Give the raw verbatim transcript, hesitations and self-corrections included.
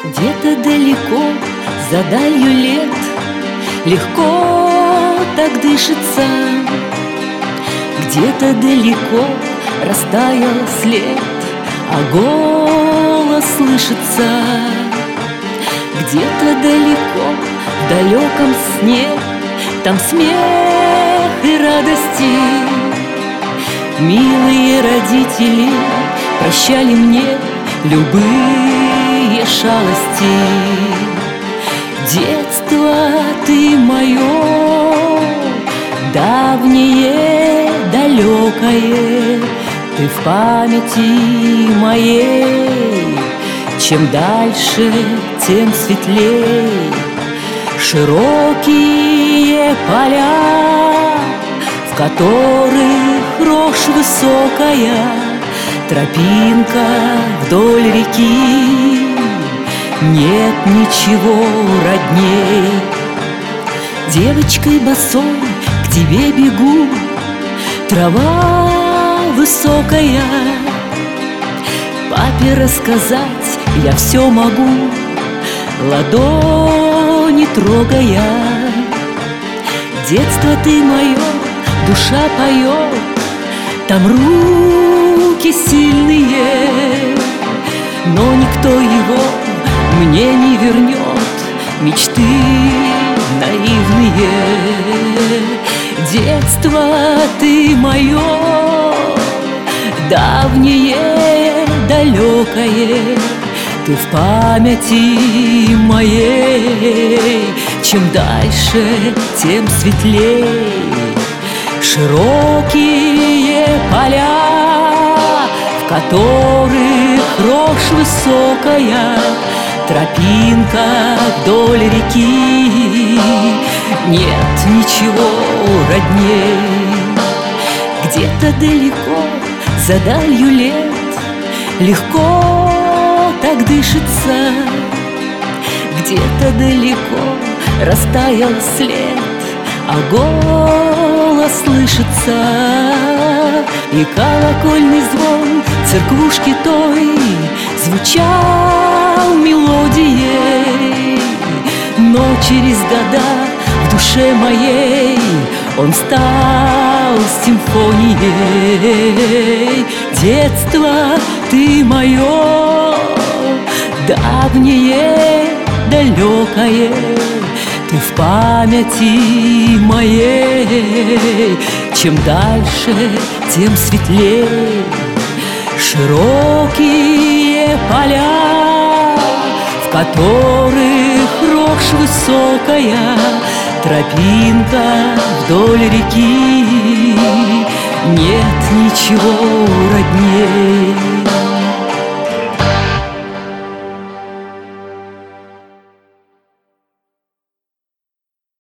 Где-то далеко, за далью лет, легко так дышится. Где-то далеко растаял след, а голос слышится. Где-то далеко, в далеком сне, там смех и радости. Милые родители прощали мне любые шалости. Детство ты мое, давнее, далекое, ты в памяти моей. Чем дальше, тем светлей. Широкие поля, в которых рожь высокая, тропинка вдоль реки. Нет ничего родней. Девочкой босой к тебе бегу, трава высокая. Папе рассказать я все могу, ладони трогая. Детство ты мое, душа поет, там руки сильные, но никто его мне не вернет. Мечты наивные. Детство ты мое, давнее, далекое, ты в памяти моей. Чем дальше, тем светлей. Широкие поля, в которых рожь высокая, тропинка вдоль реки. Нет ничего родней. Где-то далеко, за далью лет, легко так дышится. Где-то далеко растаял след, а голос слышится. И колокольный звон церквушки той звучал мелодией. Но через года в душе моей он стал симфонией. Детство ты мое, давнее, далекое, ты в памяти моей. Чем дальше, тем светлей. Широкие поля, в которых рожь высокая, тропинка вдоль реки. Нет ничего родней.